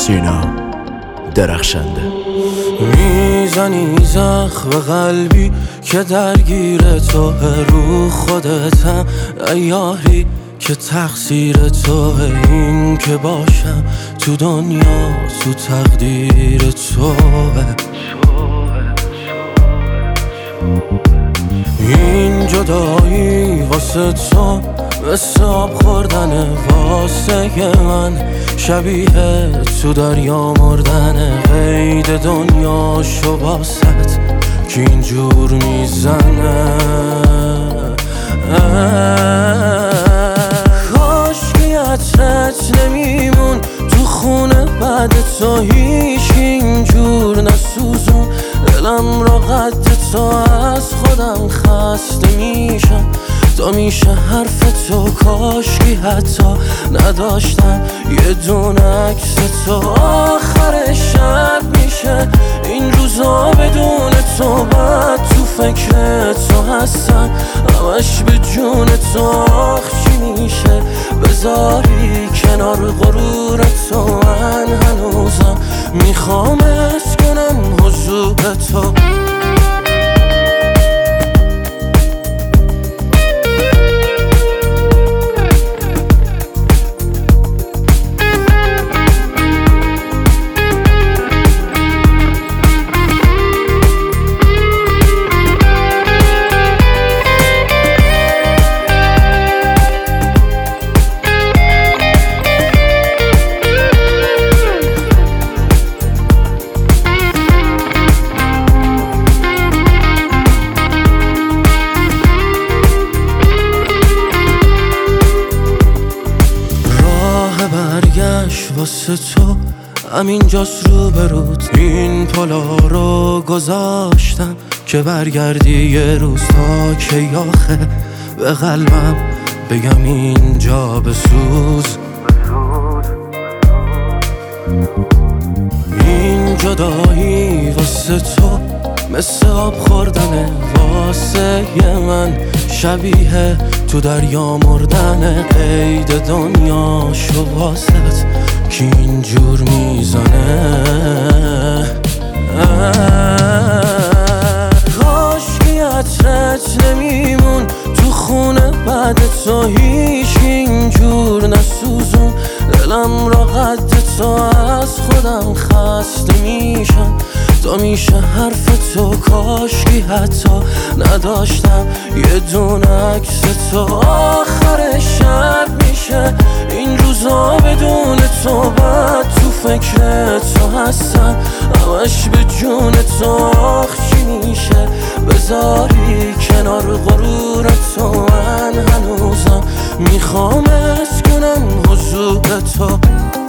سینا درخشنده. میزنی زخم قلبی که درگیر تو رو خودتم، یاری که تقصیر تو، این که باشم تو دنیا تو تقدیر تو. این جدایی واسه تو مثل آب خوردن، واسه من شبیه تو دریا مردن. قید دنیا شو باست که اینجور میزنه. کاش که عطرت نمیمون تو خونه بعد تو، هیچ اینجور نسوزون دلم را قد تو. از خودم خسته میشم تا میشه حرف تو، کاش که حتی نداشتم یه دونه عکس تو. آخر شب میشه این روزا بدون تو، بعد تو فکر تو هستم همش به جون تو. آخ چی میشه بذاری کنار غرور تو، من هنوزم میخوام حس کنم حضور تو. برگشت واسه تو همینجاست روبروت، این پلا رو گذاشتم که برگردی یه روز. تا که آخه به قلبم بگم اینجا بسوز. این جدایی واسه تو مثل آب خوردنه، واسه من شبیه تو دریا مردن. قید دنیا شو واسط که اینجور میزنه. کاش که عطرت نمیمون تو خونه بعد تو، هیچ اینجور نسوزون دلم را قد تو. از خودم خسته میشم تا میشه حرف تو، کاش که حتی نداشتم یه دونه عکس تو. آخر شب میشه این روزا بدون تو، بعد تو فکر تو هستم همش به جون تو. آخ چی میشه بذاری کنار غرور تو، من هنوزم میخوام حس کنم حضور تو.